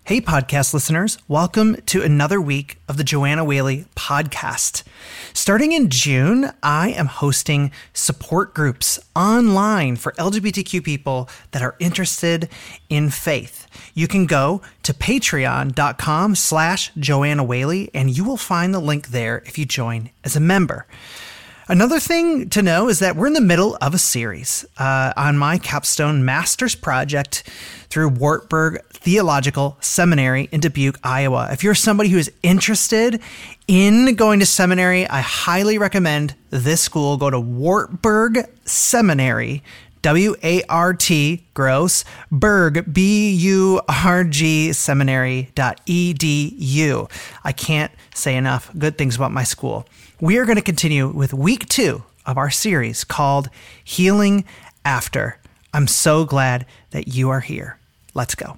Hey, podcast listeners. Welcome to another week of the Joanna Whaley podcast. Starting in June, I am hosting support groups online for LGBTQ people that are interested in faith. You can go to patreon.com/Joanna Whaley, and you will find the link there if you join as a member. Another thing to know is that we're in the middle of a series on my capstone master's project through Wartburg Theological Seminary in Dubuque, Iowa. If you're somebody who is interested in going to seminary, I highly recommend this school. Go to Wartburg Seminary, W-A-R-T, gross, Berg, B-U-R-G, seminary.edu. I can't say enough good things about my school. We are going to continue with week 2 of our series called Healing After. I'm so glad that you are here. Let's go.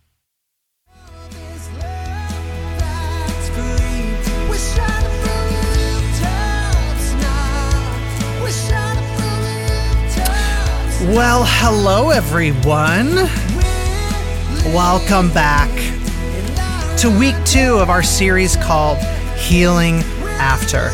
Well, hello everyone. Welcome back to week 2 of our series called Healing After.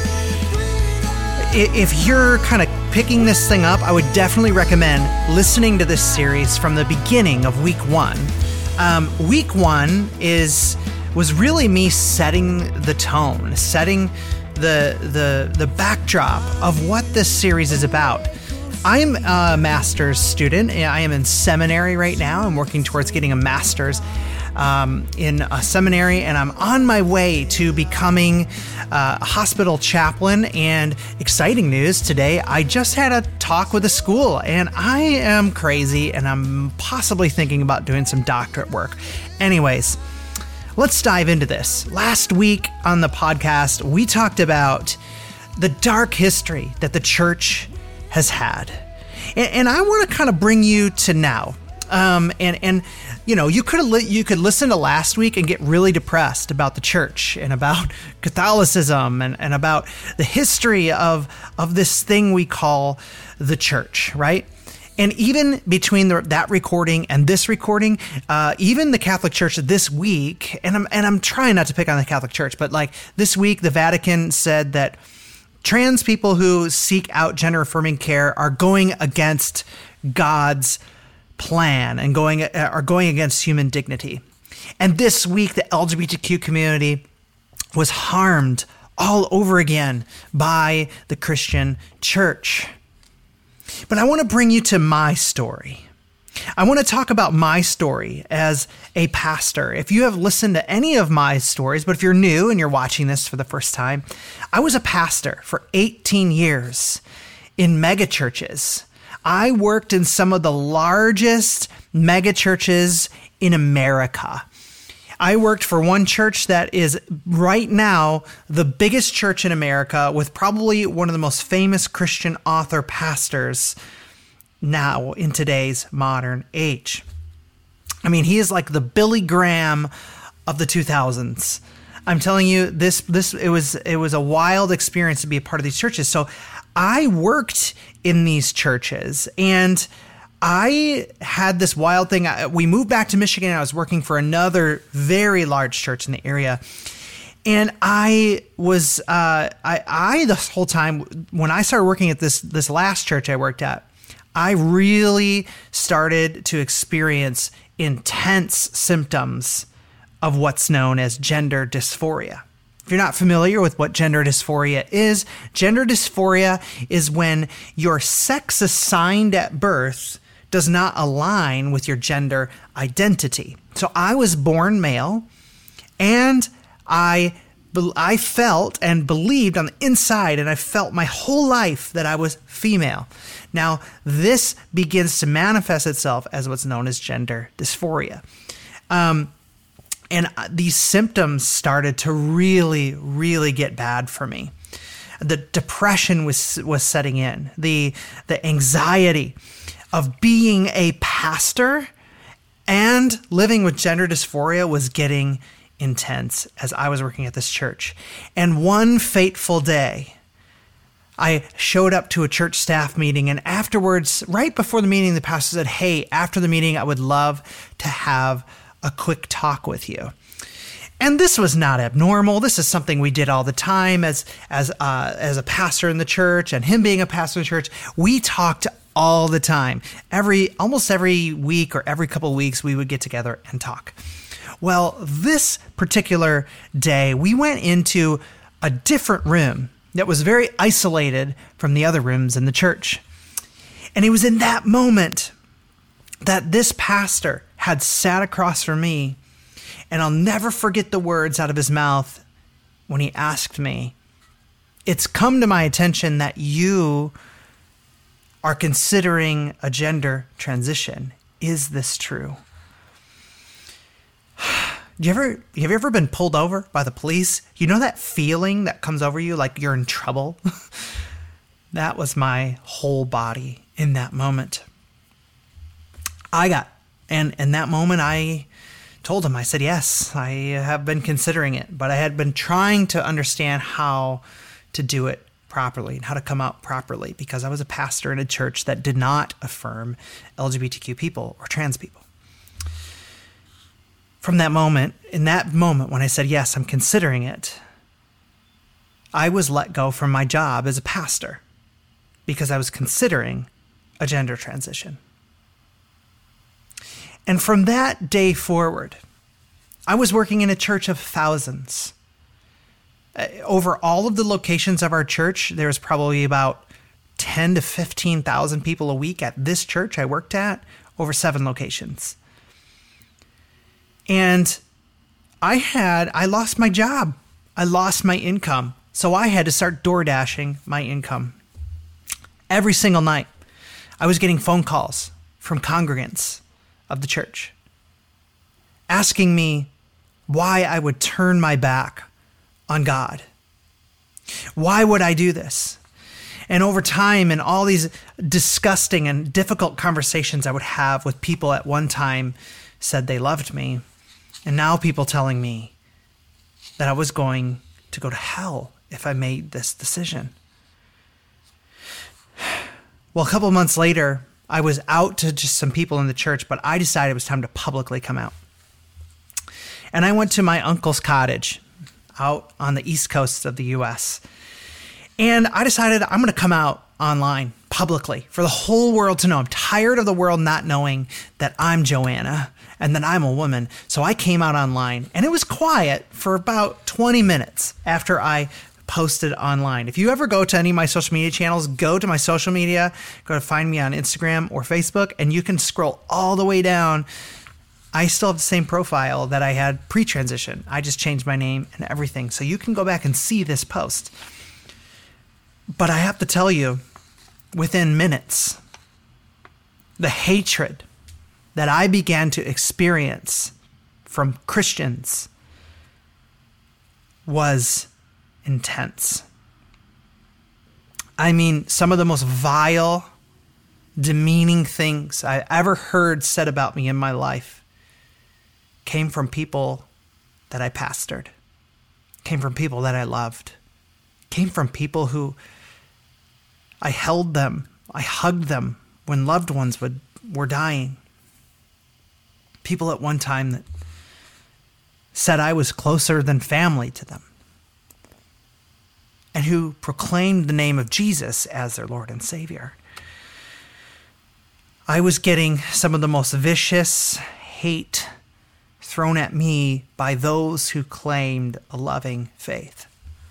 If you're kind of picking this thing up, I would definitely recommend listening to this series from the beginning of week 1. Week 1 was really me setting the tone, setting the backdrop of what this series is about. I'm a master's student. I am in seminary right now. I'm working towards getting a master's in a seminary, and I'm on my way to becoming a hospital chaplain. And exciting news today, I just had a talk with a school, and I am crazy, and I'm possibly thinking about doing some doctorate work. Anyways, let's dive into this. Last week on the podcast, we talked about the dark history that the church has had. And I want to kind of bring you to now. And you know, you could listen to last week and get really depressed about the church and about Catholicism and about the history of this thing we call the church, right? And even between that recording and this recording, even the Catholic Church this week, and I'm trying not to pick on the Catholic Church, but like this week, the Vatican said that trans people who seek out gender-affirming care are going against God's plan and are going against human dignity. And this week, the LGBTQ community was harmed all over again by the Christian church. But I want to bring you to my story. I want to talk about my story as a pastor. If you have listened to any of my stories, but if you're new and you're watching this for the first time, I was a pastor for 18 years in megachurches. I worked in some of the largest megachurches in America. I worked for one church that is right now the biggest church in America, with probably one of the most famous Christian author pastors now in today's modern age. I mean, he is like the Billy Graham of the 2000s. I'm telling you, it was a wild experience to be a part of these churches. So I worked in these churches, and I had this wild thing. We moved back to Michigan, and I was working for another very large church in the area. And I was, this whole time, when I started working at this last church I worked at, I really started to experience intense symptoms of what's known as gender dysphoria. If you're not familiar with what gender dysphoria is when your sex assigned at birth does not align with your gender identity. So I was born male, and I felt and believed on the inside, and I felt my whole life that I was female. Now, this begins to manifest itself as what's known as gender dysphoria. And these symptoms started to really, really get bad for me. The depression was setting in. The anxiety of being a pastor and living with gender dysphoria was getting intense as I was working at this church. And one fateful day, I showed up to a church staff meeting, and afterwards, right before the meeting, the pastor said, "Hey, after the meeting, I would love to have a quick talk with you. And this was not abnormal. This is something we did all the time as a pastor in the church, and him being a pastor in the church. We talked all the time. Almost every week or every couple of weeks, we would get together and talk. Well, this particular day, we went into a different room that was very isolated from the other rooms in the church. And it was in that moment that this pastor had sat across from me, and I'll never forget the words out of his mouth when he asked me, "It's come to my attention that you are considering a gender transition. Is this true?" Have you ever been pulled over by the police? You know that feeling that comes over you like you're in trouble? That was my whole body in that moment. In that moment, I told him, I said, yes, I have been considering it, but I had been trying to understand how to do it properly and how to come out properly, because I was a pastor in a church that did not affirm LGBTQ people or trans people. In that moment, when I said, yes, I'm considering it, I was let go from my job as a pastor because I was considering a gender transition. And from that day forward, I was working in a church of thousands. Over all of the locations of our church, there was probably about 10 to 15,000 people a week at this church I worked at, over 7 locations. And I lost my job. I lost my income. So I had to start door dashing my income. Every single night, I was getting phone calls from congregants of the church asking me why I would turn my back on God. Why would I do this? And over time, in all these disgusting and difficult conversations I would have with people at one time said they loved me, and now people telling me that I was going to go to hell if I made this decision. Well, a couple of months later, I was out to just some people in the church, but I decided it was time to publicly come out. And I went to my uncle's cottage out on the East Coast of the U.S. And I decided I'm going to come out online publicly for the whole world to know. I'm tired of the world not knowing that I'm Joanna and that I'm a woman. So I came out online, and it was quiet for about 20 minutes after I posted online. If you ever go to any of my social media channels, go to my social media, go to find me on Instagram or Facebook, and you can scroll all the way down. I still have the same profile that I had pre-transition. I just changed my name and everything. So you can go back and see this post. But I have to tell you, within minutes, the hatred that I began to experience from Christians was intense. I mean, some of the most vile, demeaning things I ever heard said about me in my life came from people that I pastored, came from people that I loved, came from people who I held them, I hugged them when loved ones were dying. People at one time that said I was closer than family to them, and who proclaimed the name of Jesus as their Lord and Savior. I was getting some of the most vicious hate thrown at me by those who claimed a loving faith.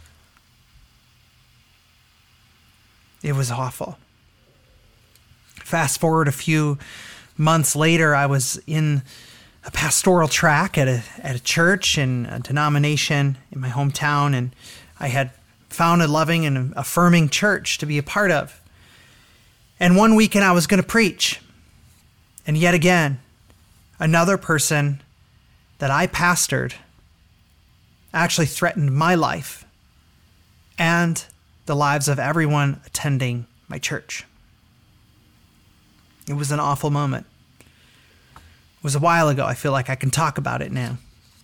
It was awful. Fast forward a few months later, I was in a pastoral track at a church and a denomination in my hometown, and I had found a loving and affirming church to be a part of. And one weekend I was going to preach, and yet again, another person that I pastored actually threatened my life and the lives of everyone attending my church. It was an awful moment. It was a while ago. I feel like I can talk about it now.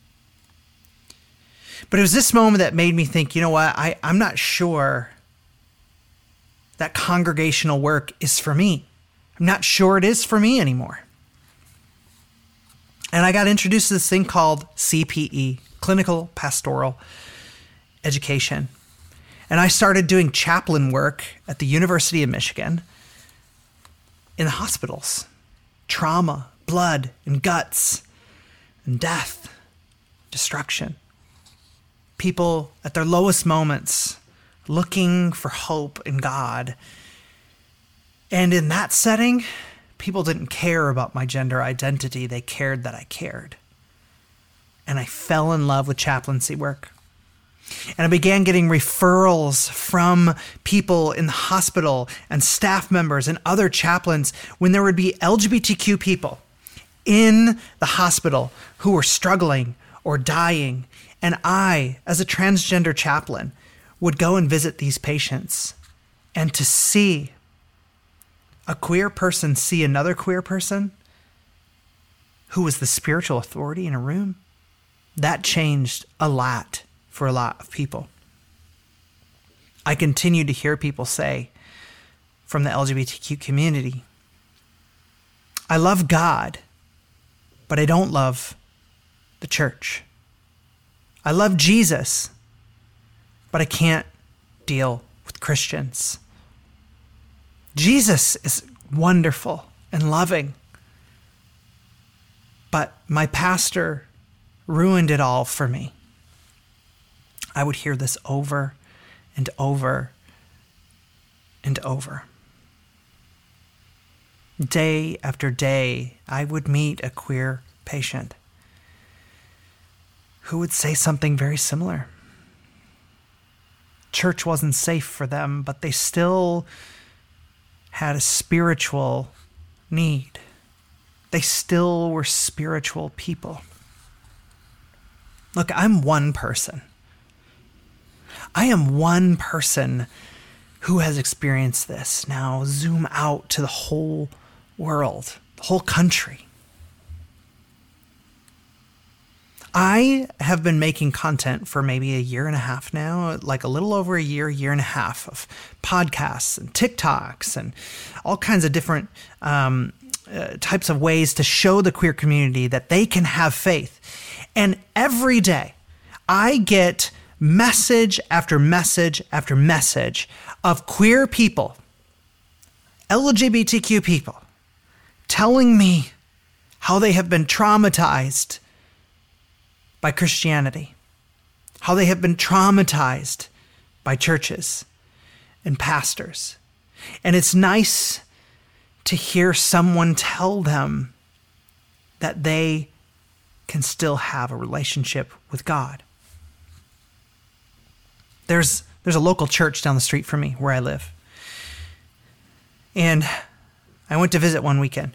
But it was this moment that made me think, you know what, I'm not sure that congregational work is for me. I'm not sure it is for me anymore. And I got introduced to this thing called CPE, Clinical Pastoral Education. And I started doing chaplain work at the University of Michigan in the hospitals. Trauma, blood, and guts, and death, destruction. People at their lowest moments looking for hope in God. And in that setting, people didn't care about my gender identity. They cared that I cared. And I fell in love with chaplaincy work. And I began getting referrals from people in the hospital and staff members and other chaplains when there would be LGBTQ people in the hospital who were struggling or dying. And I, as a transgender chaplain, would go and visit these patients. And to see a queer person see another queer person who was the spiritual authority in a room, that changed a lot for a lot of people. I continue to hear people say from the LGBTQ community, I love God, but I don't love the church. I love Jesus, but I can't deal with Christians. Jesus is wonderful and loving, but my pastor ruined it all for me. I would hear this over and over and over. Day after day, I would meet a queer patient who would say something very similar. Church wasn't safe for them, but they still had a spiritual need. They still were spiritual people. Look, I'm one person. I am one person who has experienced this. Now zoom out to the whole world, the whole country. I have been making content for maybe a year and a half now, like a little over a year and a half of podcasts and TikToks and all kinds of different types of ways to show the queer community that they can have faith. And every day I get message after message after message of queer people, LGBTQ people, telling me how they have been traumatized by Christianity, how they have been traumatized by churches and pastors. And it's nice to hear someone tell them that they can still have a relationship with God. There's a local church down the street from me where I live. And I went to visit one weekend.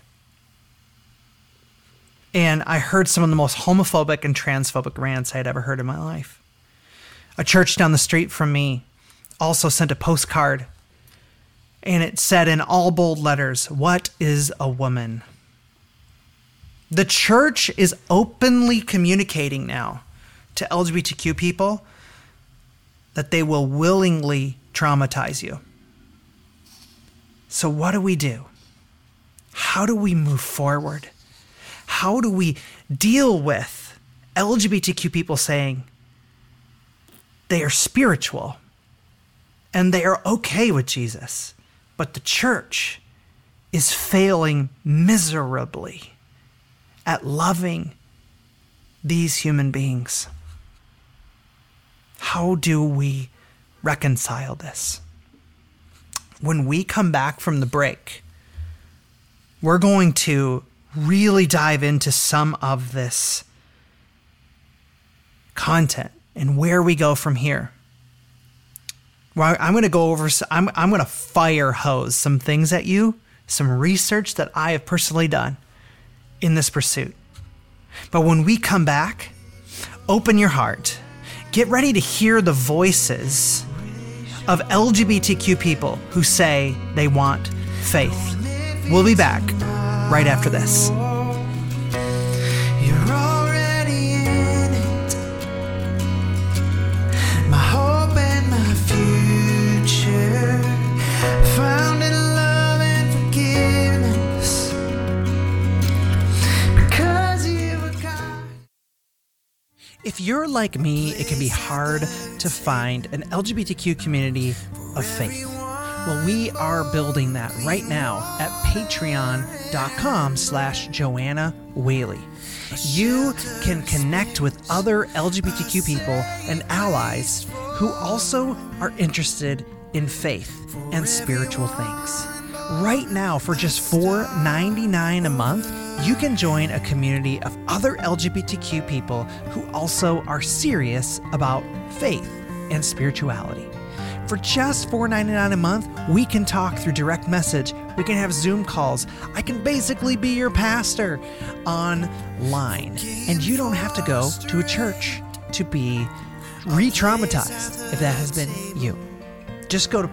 And I heard some of the most homophobic and transphobic rants I had ever heard in my life. A church down the street from me also sent a postcard. And it said in all bold letters, "What is a woman?" The church is openly communicating now to LGBTQ people that they will willingly traumatize you. So what do? How do we move forward? How do we deal with LGBTQ people saying they are spiritual and they are okay with Jesus, but the church is failing miserably at loving these human beings? How do we reconcile this? When we come back from the break, we're going to really dive into some of this content and where we go from here. Well, I'm going to go over, I'm going to fire hose some things at you, some research that I have personally done in this pursuit. But when we come back, open your heart. Get ready to hear the voices of LGBTQ people who say they want faith. We'll be back right after this. You're already in it. My hope and my future, found in love and forgiveness. Because you were If you're like me, it can be hard to find an LGBTQ community of faith. Well, we are building that right now at patreon.com/Joanna Whaley. You can connect with other LGBTQ people and allies who also are interested in faith and spiritual things. Right now, for just $4.99 a month, you can join a community of other LGBTQ people who also are serious about faith and spirituality. For just $4.99 a month, we can talk through direct message. We can have Zoom calls. I can basically be your pastor online. And you don't have to go to a church to be re-traumatized if that has been you. Just go to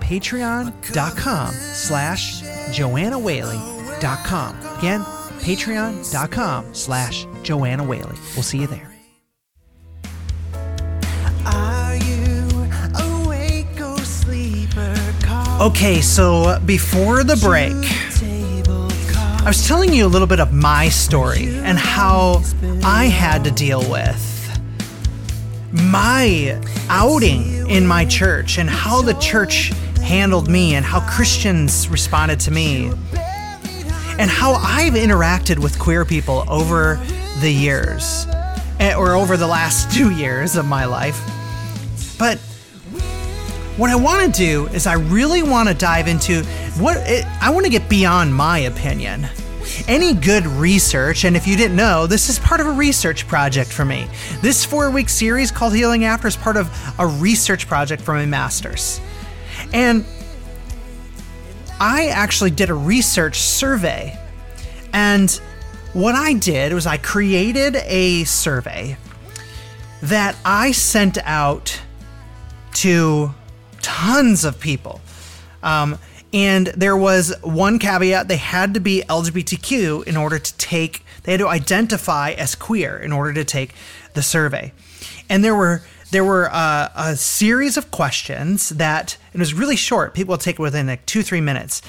patreon.com/JoannaWhaley.com. Again, patreon.com/JoannaWhaley. We'll see you there. Are you awake or sleeper? Okay, so before the break, I was telling you a little bit of my story and how I had to deal with my outing in my church and how the church handled me and how Christians responded to me and how I've interacted with queer people over the years, or over the last 2 years of my life. But what I want to do is I really want to dive into I want to get beyond my opinion. Any good research, and if you didn't know, this is part of a research project for me. This 4-week series called Healing After is part of a research project for my master's. And I actually did a research survey. And what I did was I created a survey that I sent out to tons of people. And there was one caveat: they had to be LGBTQ in order to take, they had to identify as queer in order to take the survey. And there were a series of questions that, and it was really short. People would take it within like 2-3 minutes.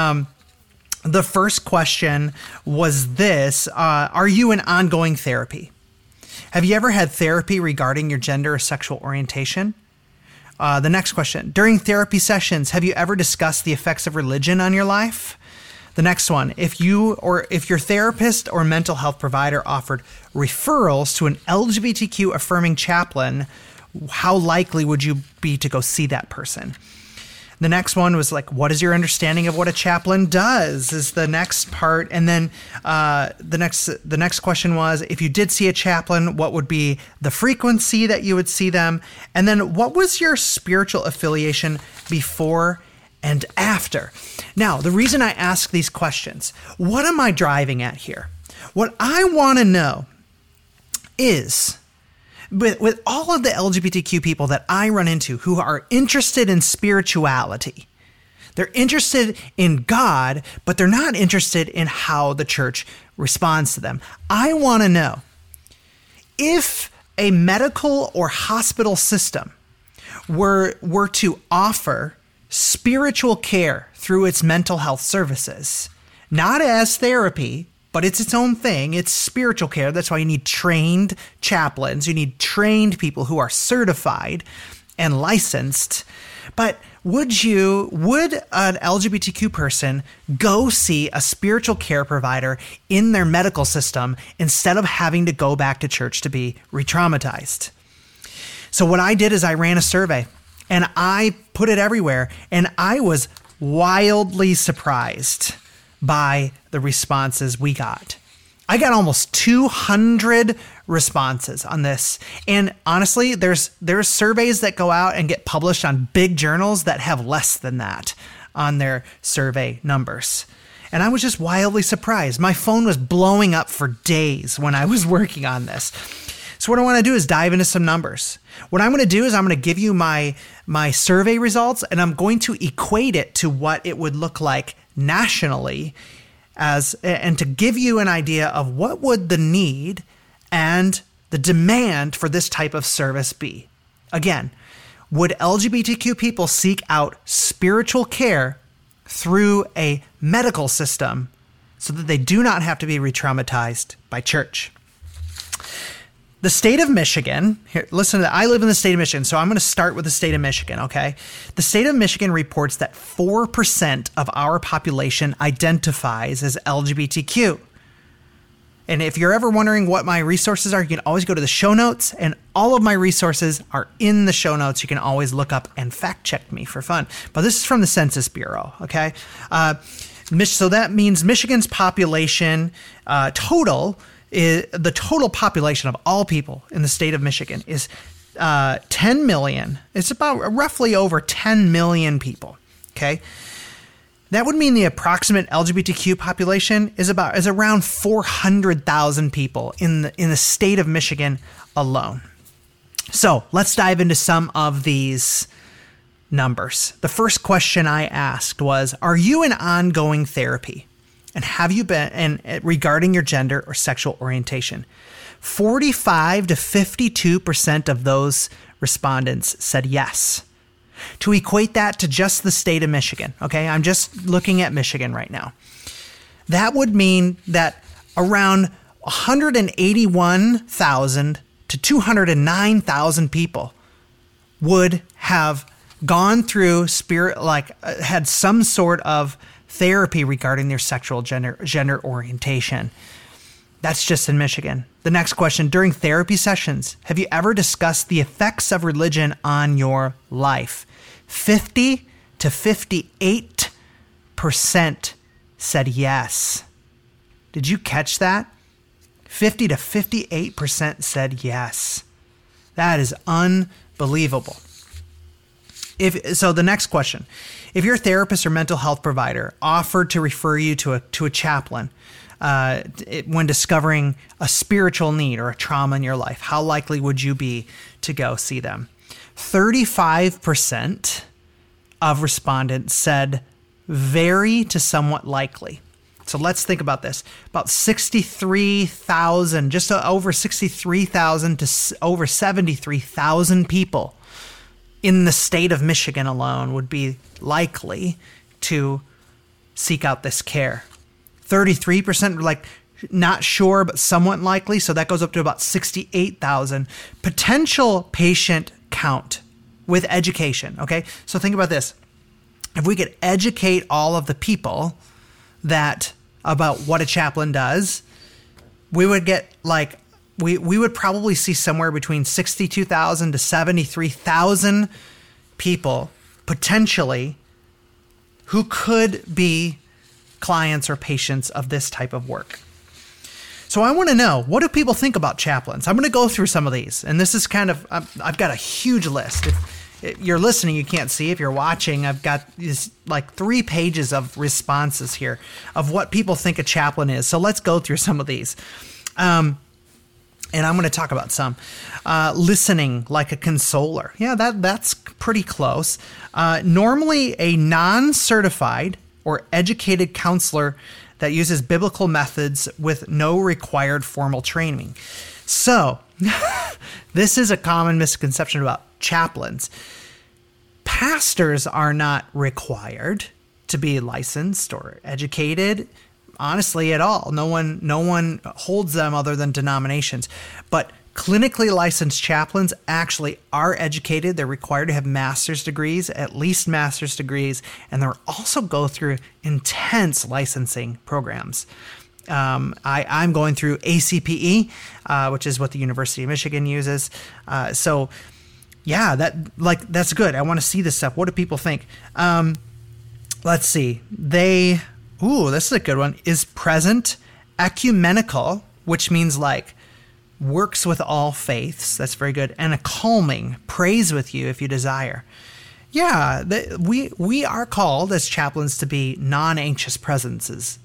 The first question was this: are you in ongoing therapy? Have you ever had therapy regarding your gender or sexual orientation? The next question: during therapy sessions, have you ever discussed the effects of religion on your life? The next one: if your therapist or mental health provider offered referrals to an LGBTQ affirming chaplain, how likely would you be to go see that person? The next one was like, what is your understanding of what a chaplain does, is the next part. And then the next question was, if you did see a chaplain, what would be the frequency that you would see them? And then what was your spiritual affiliation before and after? Now, the reason I ask these questions, what am I driving at here? What I want to know is, with all of the LGBTQ people that I run into who are interested in spirituality, they're interested in God, but they're not interested in how the church responds to them. I want to know if a medical or hospital system were to offer spiritual care through its mental health services, not as therapy, but it's its own thing. It's spiritual care. That's why you need trained chaplains. You need trained people who are certified and licensed. But would an LGBTQ person go see a spiritual care provider in their medical system instead of having to go back to church to be re-traumatized? So what I did is I ran a survey and I put it everywhere, and I was wildly surprised by the responses we got. I got almost 200 responses on this. And honestly, there's surveys that go out and get published on big journals that have less than that on their survey numbers. And I was just wildly surprised. My phone was blowing up for days when I was working on this. So what I want to do is dive into some numbers. What I'm going to do is I'm going to give you my survey results, and I'm going to equate it to what it would look like nationally, and to give you an idea of what would the need and the demand for this type of service be. Again, would LGBTQ people seek out spiritual care through a medical system so that they do not have to be re-traumatized by church? The state of Michigan, here, listen to that. I live in the state of Michigan, so I'm going to start with the state of Michigan, okay? The state of Michigan reports that 4% of our population identifies as LGBTQ. And if you're ever wondering what my resources are, you can always go to the show notes, and all of my resources are in the show notes. You can always look up and fact check me for fun. But this is from the Census Bureau, okay? So that means Michigan's population total, the total population of all people in the state of Michigan is 10 million. It's about roughly over 10 million people, okay? That would mean the approximate LGBTQ population is around 400,000 people in the state of Michigan alone. So let's dive into some of these numbers. The first question I asked was, are you in ongoing therapy? And have you been regarding your gender or sexual orientation? 45 to 52% of those respondents said yes. To equate that to just the state of Michigan, okay? I'm just looking at Michigan right now. That would mean that around 181,000 to 209,000 people would have gone through had some sort of therapy regarding their sexual gender orientation. That's just in Michigan. The next question, during therapy sessions, have you ever discussed the effects of religion on your life? 50 to 58% said yes. Did you catch that? 50 to 58% said yes. That is unbelievable. So the next question, if your therapist or mental health provider offered to refer you to a chaplain when discovering a spiritual need or a trauma in your life, how likely would you be to go see them? 35% of respondents said very to somewhat likely. So let's think about this. About 63,000, just over 63,000 to over 73,000 people in the state of Michigan alone would be likely to seek out this care. 33% were not sure, but somewhat likely. So that goes up to about 68,000 potential patient count with education. Okay. So think about this. If we could educate all of the people about what a chaplain does, we would get we would probably see somewhere between 62,000 to 73,000 people potentially who could be clients or patients of this type of work. So I want to know, what do people think about chaplains? I'm going to go through some of these, and this is I've got a huge list. If you're listening, you can't see. If you're watching, I've got these 3 pages of responses here of what people think a chaplain is. So let's go through some of these. And I'm going to talk about some. Listening like a consoler. Yeah, that's pretty close. Normally a non-certified or educated counselor that uses biblical methods with no required formal training. So this is a common misconception about chaplains. Pastors are not required to be licensed or educated, honestly, at all. No one holds them other than denominations. But clinically licensed chaplains actually are educated. They're required to have master's degrees, at least master's degrees, and they'll also go through intense licensing programs. I'm going through ACPE, which is what the University of Michigan uses. So yeah, that's good. I want to see this stuff. What do people think? Let's see. This is a good one. Is present, ecumenical, which means works with all faiths. That's very good. And a calming, prays with you if you desire. Yeah, we are called as chaplains to be non-anxious presences.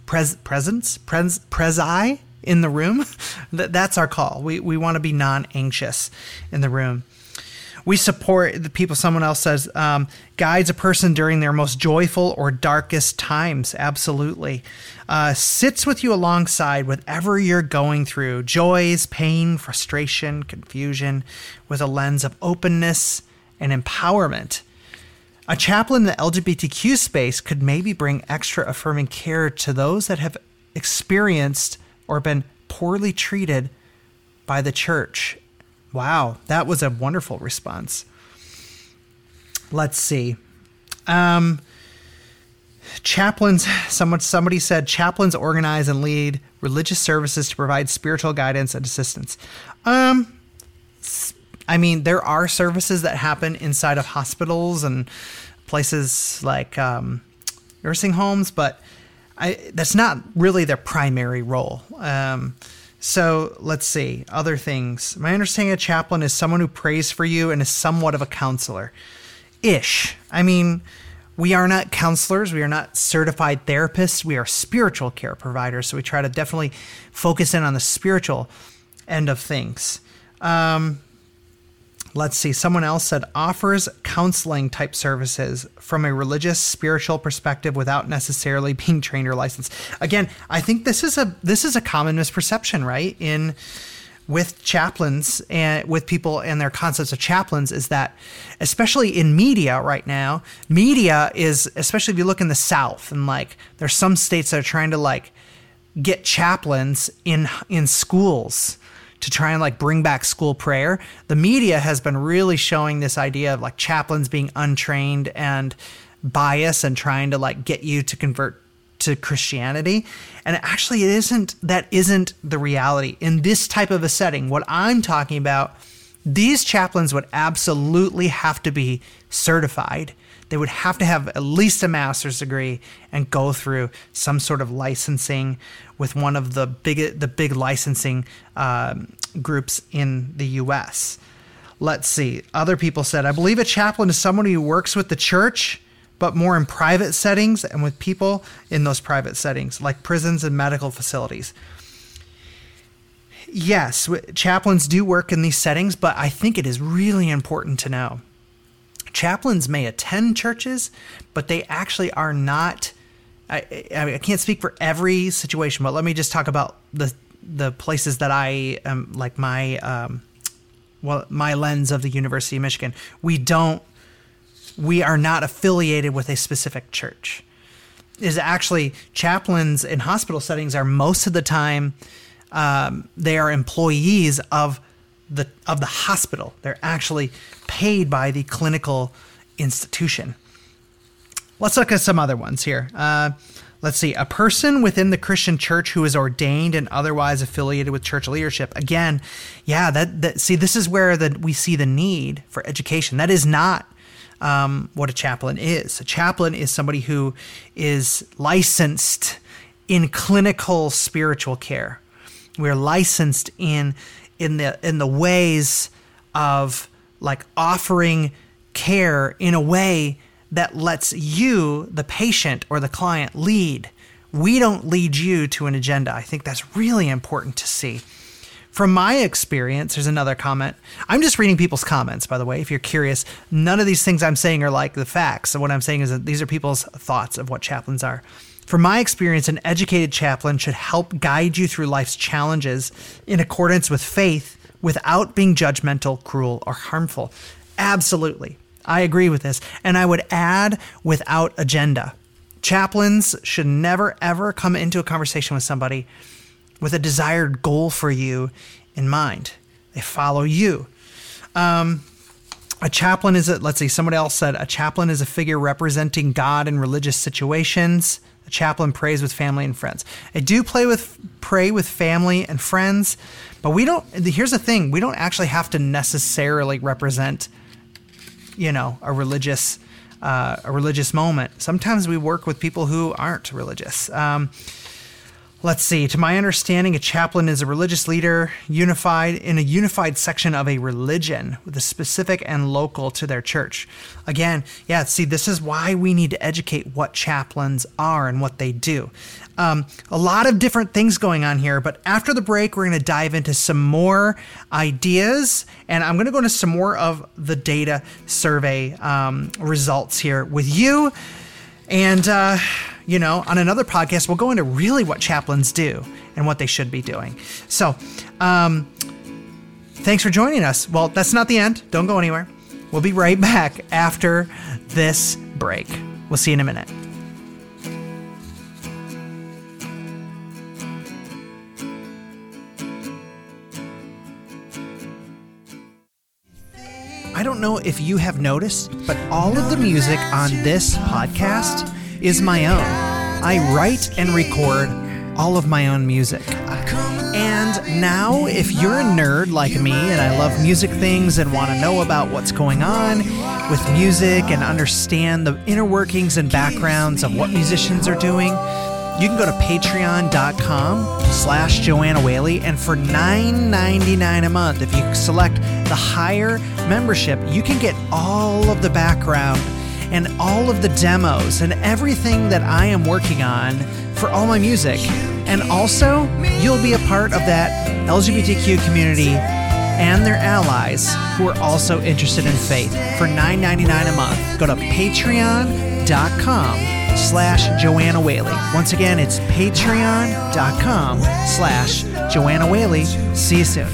Prezi in the room. That's our call. We want to be non-anxious in the room. We support the people, someone else says, guides a person during their most joyful or darkest times. Absolutely. Sits with you alongside whatever you're going through, joys, pain, frustration, confusion, with a lens of openness and empowerment. A chaplain in the LGBTQ space could maybe bring extra affirming care to those that have experienced or been poorly treated by the church Wow, that was a wonderful response. Let's see. Chaplains, somebody said chaplains organize and lead religious services to provide spiritual guidance and assistance. I mean, there are services that happen inside of hospitals and places like nursing homes, but that's not really their primary role. So let's see, other things. My understanding of a chaplain is someone who prays for you and is somewhat of a counselor. Ish. I mean, we are not counselors. We are not certified therapists. We are spiritual care providers. So we try to definitely focus in on the spiritual end of things. Let's see. Someone else said offers counseling type services from a religious, spiritual perspective without necessarily being trained or licensed. Again, I think this is a common misperception, right? With chaplains and with people and their concepts of chaplains is that, especially in media right now, media is, especially if you look in the South and like there's some states that are trying to like get chaplains in schools to try and like bring back school prayer. The media has been really showing this idea of like chaplains being untrained and biased and trying to like get you to convert to Christianity. And actually that isn't the reality in this type of a setting. What I'm talking about, these chaplains would absolutely have to be certified. They would have to have at least a master's degree and go through some sort of licensing with one of the big licensing groups in the U.S. Let's see. Other people said, I believe a chaplain is someone who works with the church, but more in private settings and with people in those private settings, like prisons and medical facilities. Yes, chaplains do work in these settings, but I think it is really important to know. Chaplains may attend churches, but they actually are not. I can't speak for every situation, but let me just talk about the places that I am, like my lens of the University of Michigan. We are not affiliated with a specific church. Is actually chaplains in hospital settings are most of the time they are employees of the hospital. They're actually paid by the clinical institution. Let's look at some other ones here. Let's see. A person within the Christian church who is ordained and otherwise affiliated with church leadership. Again, yeah, see, this is where we see the need for education. That is not what a chaplain is. A chaplain is somebody who is licensed in clinical spiritual care. We're licensed in the ways of like offering care in a way that lets you, the patient or the client, lead. We don't lead you to an agenda. I think that's really important to see. From my experience, there's another comment. I'm just reading people's comments, by the way, if you're curious. None of these things I'm saying are like the facts. So what I'm saying is that these are people's thoughts of what chaplains are. From my experience, an educated chaplain should help guide you through life's challenges in accordance with faith without being judgmental, cruel, or harmful. Absolutely. I agree with this. And I would add, without agenda. Chaplains should never, ever come into a conversation with somebody with a desired goal for you in mind. They follow you. A chaplain let's see, somebody else said, a chaplain is a figure representing God in religious situations. A chaplain prays with family and friends. I do pray with family and friends, but here's the thing, we don't actually have to necessarily represent, a religious moment. Sometimes we work with people who aren't religious. Let's see. To my understanding, a chaplain is a religious leader unified in a unified section of a religion with a specific and local to their church. Again, yeah, see, this is why we need to educate what chaplains are and what they do. A lot of different things going on here, but after the break, we're going to dive into some more ideas, and I'm going to go into some more of the data survey results here with you. And, on another podcast, we'll go into really what chaplains do and what they should be doing. So, thanks for joining us. Well, that's not the end. Don't go anywhere. We'll be right back after this break. We'll see you in a minute. I don't know if you have noticed, but all of the music on this podcast is my own. I write and record all of my own music. And now, if you're a nerd like me and I love music things and want to know about what's going on with music and understand the inner workings and backgrounds of what musicians are doing, you can go to patreon.com/Joanna Whaley, and for $9.99 a month, if you select the higher membership, you can get all of the background and all of the demos and everything that I am working on for all my music. And also, you'll be a part of that LGBTQ community and their allies who are also interested in faith for $9.99 a month. Go to patreon.com/Joanna Whaley. Once again, it's patreon.com/Joanna Whaley. See you soon.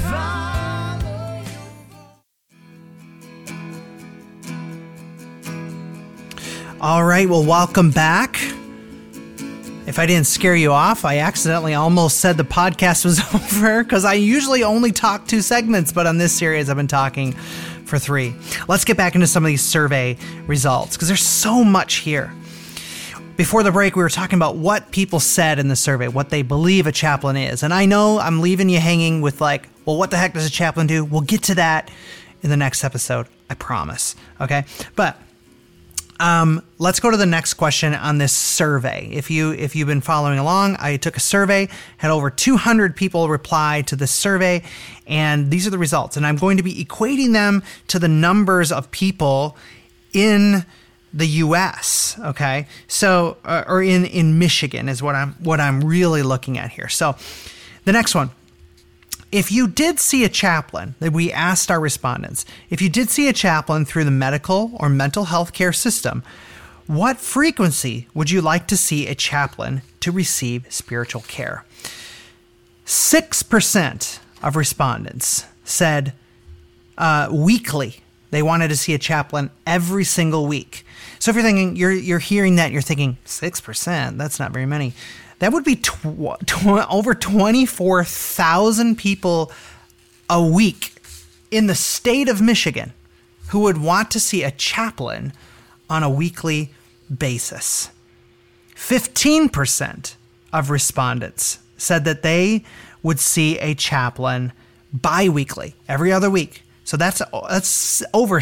All right, well, welcome back. If I didn't scare you off, I accidentally almost said the podcast was over because I usually only talk 2 segments, but on this series I've been talking for 3. Let's get back into some of these survey results because there's so much here. Before the break, we were talking about what people said in the survey, what they believe a chaplain is. And I know I'm leaving you hanging with like, well, what the heck does a chaplain do? We'll get to that in the next episode, I promise. Okay? But let's go to the next question on this survey. If you've been following along, I took a survey, had over 200 people reply to this survey, and these are the results. And I'm going to be equating them to the numbers of people in the U.S. Okay, so or in Michigan is what I'm really looking at here. So the next one. If you did see a chaplain, that we asked our respondents, if you did see a chaplain through the medical or mental health care system, what frequency would you like to see a chaplain to receive spiritual care? 6% of respondents said weekly. They wanted to see a chaplain every single week. So if you're thinking, you're hearing that, you're thinking 6%, that's not very many. That would be over 24,000 people a week in the state of Michigan who would want to see a chaplain on a weekly basis. 15% of respondents said that they would see a chaplain bi-weekly, every other week. So that's over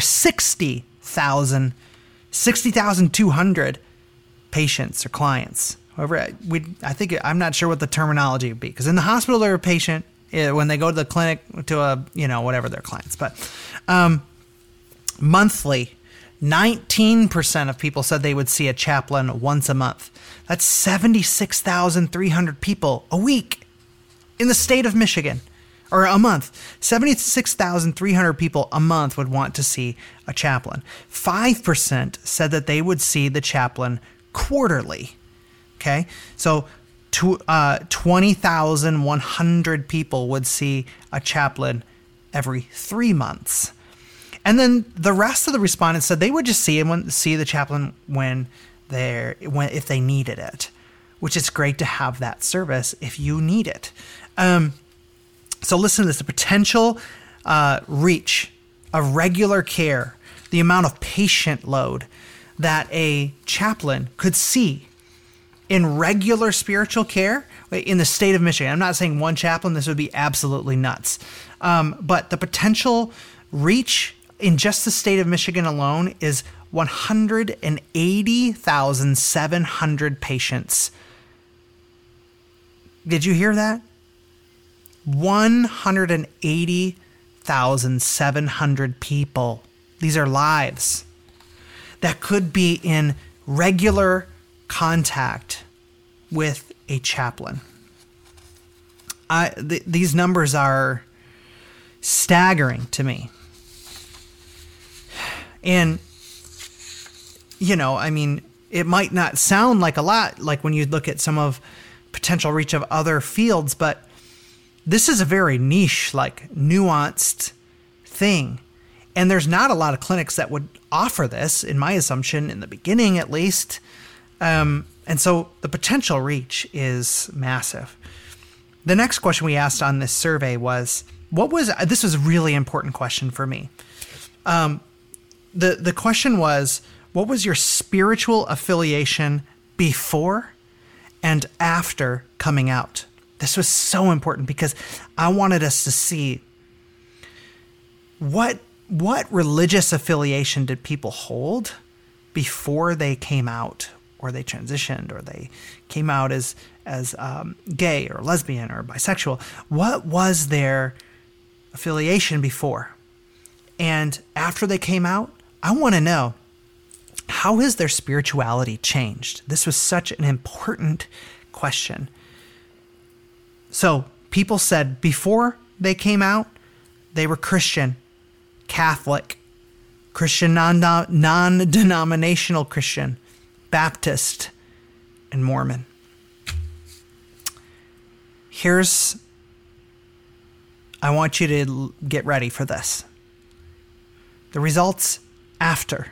60,200 patients or clients. However, I'm not sure what the terminology would be, because in the hospital they're a patient. When they go to the clinic to whatever their clients. But monthly, 19% of people said they would see a chaplain once a month. That's 76,300 people a week in the state of Michigan, or a month. 76,300 people a month would want to see a chaplain. 5% said that they would see the chaplain quarterly. Okay, so 20,100 people would see a chaplain every 3 months. And then the rest of the respondents said they would just see the chaplain if they needed it, which is great to have that service if you need it. So listen to this: the potential reach of regular care, the amount of patient load that a chaplain could see in regular spiritual care in the state of Michigan. I'm not saying one chaplain, this would be absolutely nuts. But the potential reach in just the state of Michigan alone is 180,700 patients. Did you hear that? 180,700 people. These are lives that could be in regular contact with a chaplain. These numbers are staggering to me. And, it might not sound like a lot, like when you look at some of potential reach of other fields, but this is a very niche, nuanced thing. And there's not a lot of clinics that would offer this, in my assumption, in the beginning at least. And so the potential reach is massive. The next question we asked on this survey was, this was a really important question for me. the question was, what was your spiritual affiliation before and after coming out? This was so important because I wanted us to see what religious affiliation did people hold before they came out, or they transitioned, or they came out as gay or lesbian or bisexual. What was their affiliation before? And after they came out, I want to know, how has their spirituality changed? This was such an important question. So people said before they came out, they were Christian, Catholic, Christian non-denominational Christian, Baptist, and Mormon. I want you to get ready for this. The results after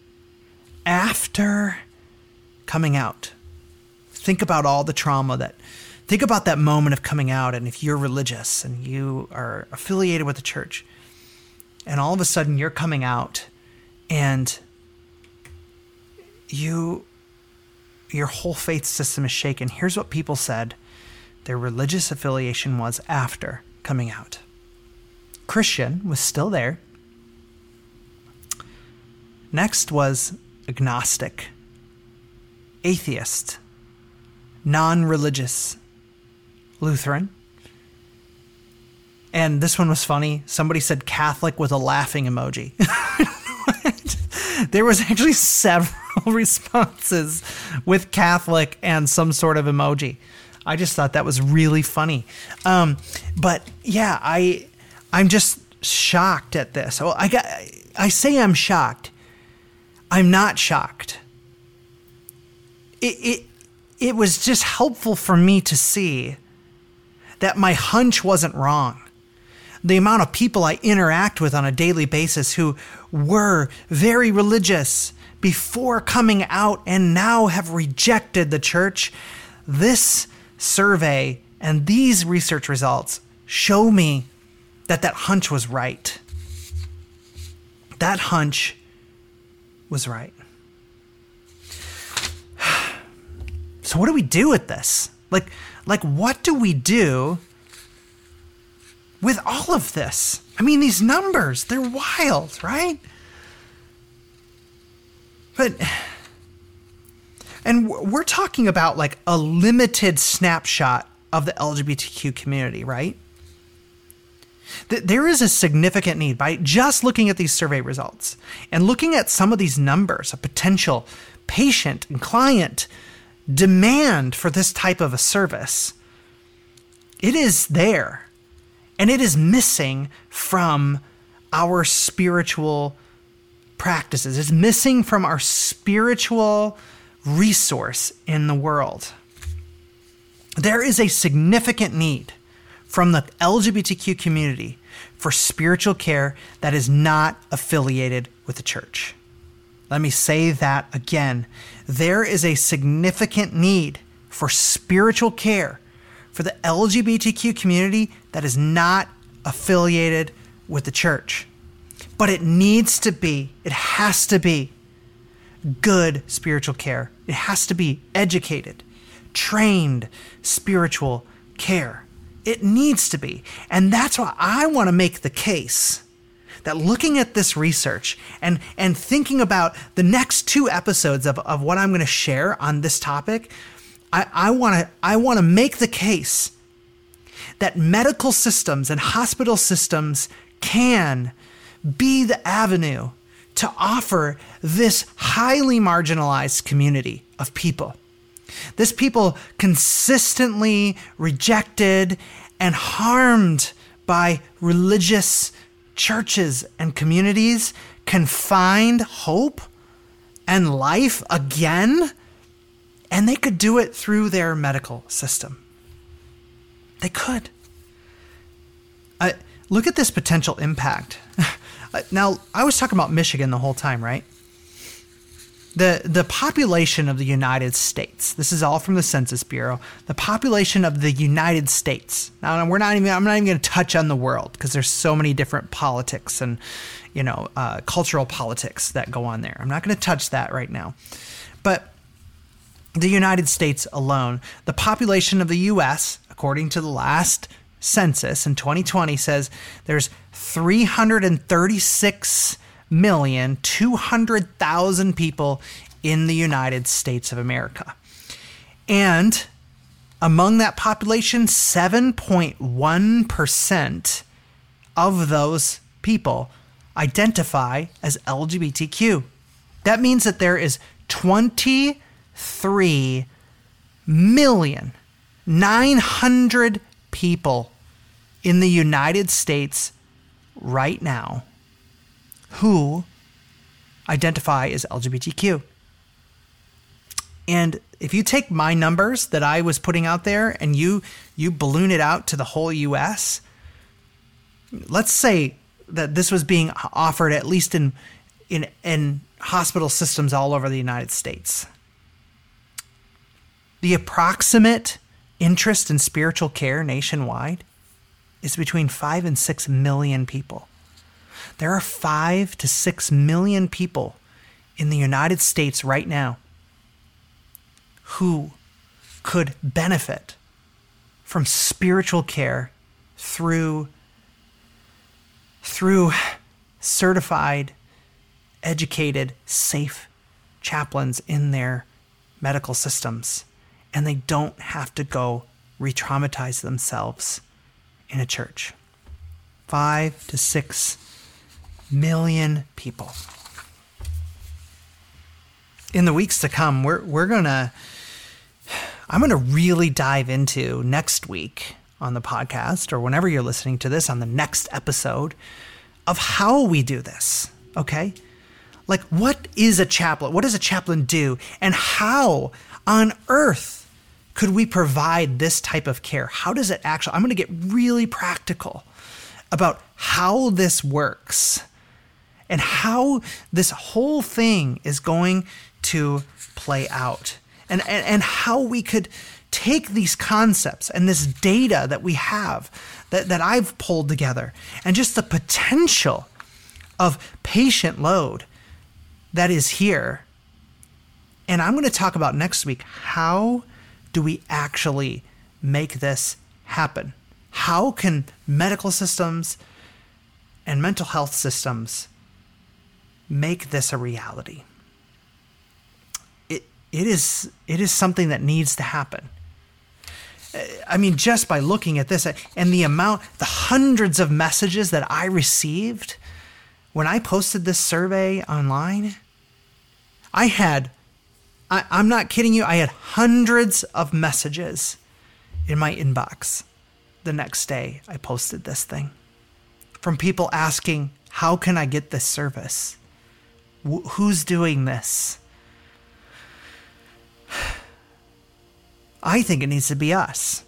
coming out. Think about all the trauma think about that moment of coming out, and if you're religious and you are affiliated with the church, and all of a sudden you're coming out and your whole faith system is shaken. Here's what people said their religious affiliation was after coming out. Christian was still there. Next was agnostic, atheist, non-religious, Lutheran. And this one was funny. Somebody said Catholic with a laughing emoji. There was actually several responses with Catholic and some sort of emoji. I just thought that was really funny. But yeah, I'm just shocked at this. Well, I say I'm shocked. I'm not shocked. It was just helpful for me to see that my hunch wasn't wrong. The amount of people I interact with on a daily basis who were very religious before coming out and now have rejected the church, this survey and these research results show me that hunch was right. That hunch was right. So what do we do with this? Like what do we do with all of this? I mean, these numbers, they're wild, right? And we're talking about like a limited snapshot of the LGBTQ community, right? There is a significant need by just looking at these survey results and looking at some of these numbers of potential patient and client demand for this type of a service. It is there, and it is missing from our spiritual practices. It's missing from our spiritual resource in the world. There is a significant need from the LGBTQ community for spiritual care that is not affiliated with the church. Let me say that again. There is a significant need for spiritual care for the LGBTQ community that is not affiliated with the church. But it has to be good spiritual care. It has to be educated, trained spiritual care. It needs to be. And that's why I want to make the case that looking at this research and thinking about the next 2 episodes of what I'm going to share on this topic, I want to make the case that medical systems and hospital systems can be the avenue to offer this highly marginalized community of people. This people consistently rejected and harmed by religious churches and communities can find hope and life again, and they could do it through their medical system. They could. Look at this potential impact. Now, I was talking about Michigan the whole time, right? The population of the United States, this is all from the Census Bureau, the population of the United States. Now, I'm not even going to touch on the world because there's so many different politics and, cultural politics that go on there. I'm not going to touch that right now. But the United States alone, the population of the U.S., according to the last census in 2020, says there's 336,200,000 people in the United States of America. And among that population, 7.1% of those people identify as LGBTQ. That means that there is 23,900,000 people in the United States right now who identify as LGBTQ. And if you take my numbers that I was putting out there and you balloon it out to the whole US, let's say that this was being offered at least in hospital systems all over the United States. The approximate interest in spiritual care nationwide is between 5 and 6 million people. There are 5 to 6 million people in the United States right now who could benefit from spiritual care through certified, educated, safe chaplains in their medical systems. And they don't have to go re-traumatize themselves in a church. 5 to 6 million people. In the weeks to come, I'm gonna really dive into next week on the podcast, or whenever you're listening to this, on the next episode, of how we do this. Okay, like what is a chaplain? What does a chaplain do, and how on earth could we provide this type of care? How does it actually? I'm going to get really practical about how this works and how this whole thing is going to play out, and how we could take these concepts and this data that we have, that I've pulled together, and just the potential of patient load that is here. And I'm going to talk about next week, how do we actually make this happen? How can medical systems and mental health systems make this a reality? It is something that needs to happen. I mean, just by looking at this and the hundreds of messages that I received when I posted this survey online, I'm not kidding you, I had hundreds of messages in my inbox the next day I posted this thing, from people asking, how can I get this service? Who's doing this? I think it needs to be us.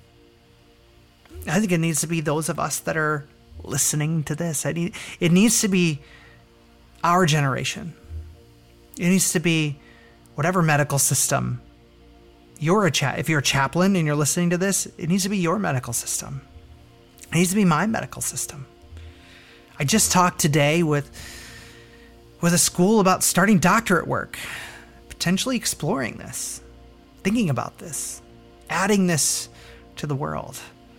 I think it needs to be those of us that are listening to this. It needs to be our generation. It needs to be whatever medical system if you're a chaplain and you're listening to this, it needs to be your medical system. It needs to be my medical system. I just talked today with a school about starting doctorate work, potentially exploring this, thinking about this, adding this to the world.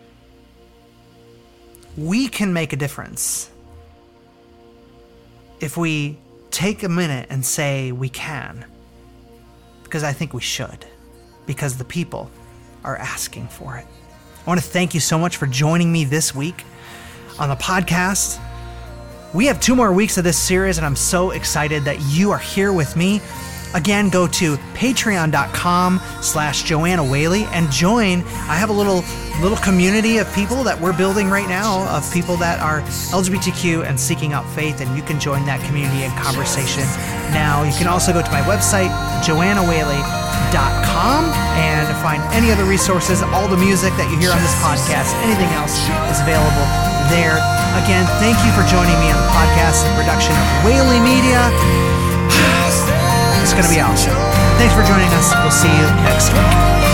We can make a difference if we take a minute and say we can, because I think we should, because the people are asking for it. I want to thank you so much for joining me this week on the podcast. We have 2 more weeks of this series, and I'm so excited that you are here with me. Again, go to patreon.com/Joanna Whaley and join. I have a little community of people that we're building right now, of people that are LGBTQ and seeking out faith, and you can join that community and conversation now. You can also go to my website, JoannaWhaley.com, and find any other resources. All the music that you hear on this podcast, anything else is available there. Again, thank you for joining me on the podcast and production of Whaley Media. As just going to be awesome. Thanks for joining us. We'll see you next week.